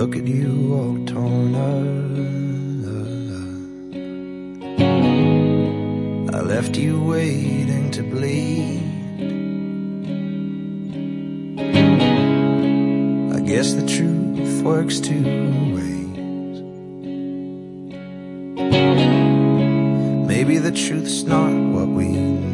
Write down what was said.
look at you all torn up. I left you waiting to bleed. I guess the truth works two ways. Maybe the truth's not what we need.